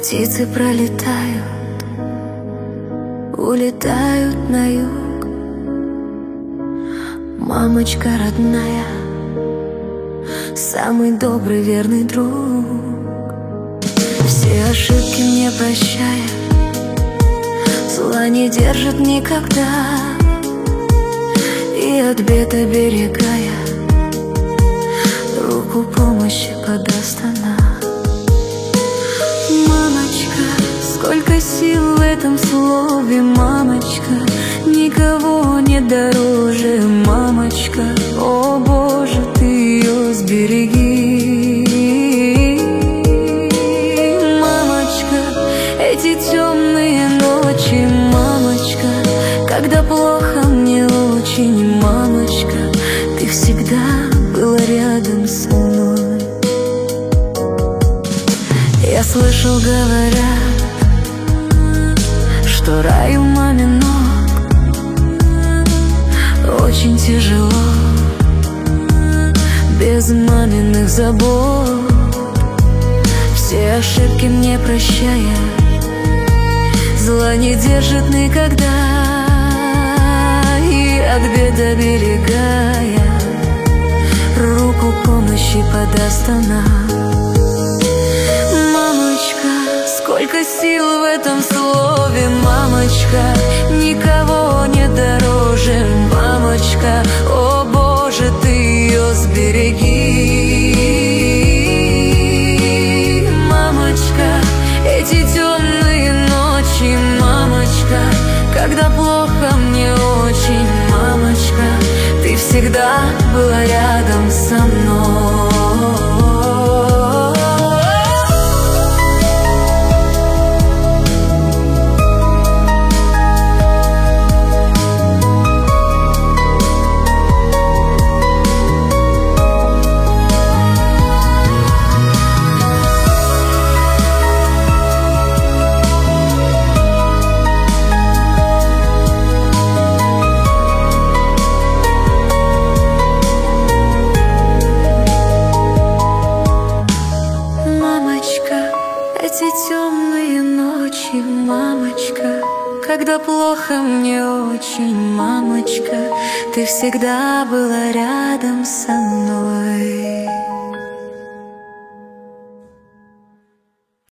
Птицы пролетают, улетают на юг. Мамочка родная, самый добрый, верный друг. Все ошибки мне прощая, зла не держит никогда, и от бед оберегая, руку помощи подаст она. Мамочка, сколько сил в этом слове, мамочка, никого не дороже, мамочка, о Боже, ты ее сбереги. Мамочка, эти темные ночи, мамочка, когда плохо мне очень, мамочка, ты всегда была рядом со мной. Я слышал, говорят, что рай у мамин ног. Очень тяжело без маминых забот. Все ошибки мне прощая, зла не держит никогда, и от бед оберегая, руку помощи подаст она. Сколько сил в этом слове, мамочка, никого не дороже, мамочка, о Боже, ты ее сбереги. Мамочка, эти темные ночи, мамочка, когда плохо мне очень, мамочка, ты всегда была рядом со мной. Эти темные ночи, мамочка, когда плохо мне очень, мамочка, ты всегда была рядом со мной.